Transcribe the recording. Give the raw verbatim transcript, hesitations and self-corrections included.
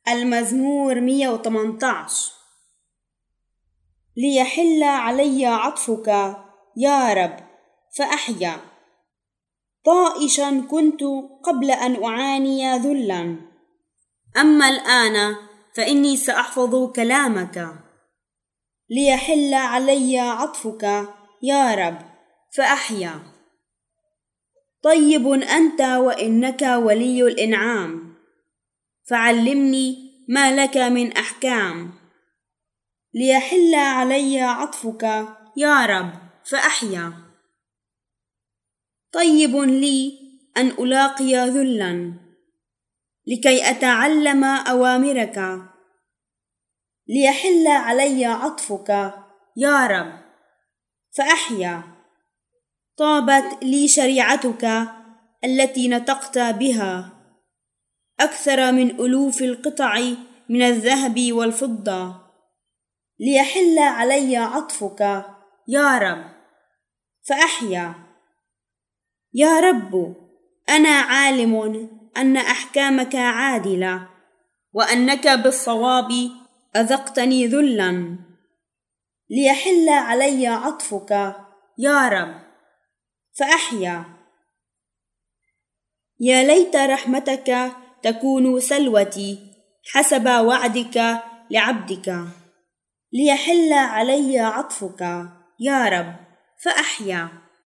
المزمور مئة وثمانية عشر. ليحل علي عطفك يا رب فأحيا. طائشا كنت قبل أن أعاني ذلا، أما الآن فإني سأحفظ كلامك. ليحل علي عطفك يا رب فأحيا. طيب أنت وإنك ولي الإنعام، فعلمني ما لك من أحكام. ليحل علي عطفك يا رب فأحيا. طيب لي أن ألاقي ذلا لكي أتعلم أوامرك. ليحل علي عطفك يا رب فأحيا. طابت لي شريعتك التي نطقت بها، أكثر من ألوف القطع من الذهب والفضة. ليحل علي عطفك يا رب فأحيا. يا رب، أنا عالم أن أحكامك عادلة، وأنك بالصواب أذقتني ذلا. ليحل علي عطفك يا رب فأحيا. يا ليت رحمتك تكون سلوتي حسب وعدك لعبدك. ليحل علي عطفك يا رب فأحيا.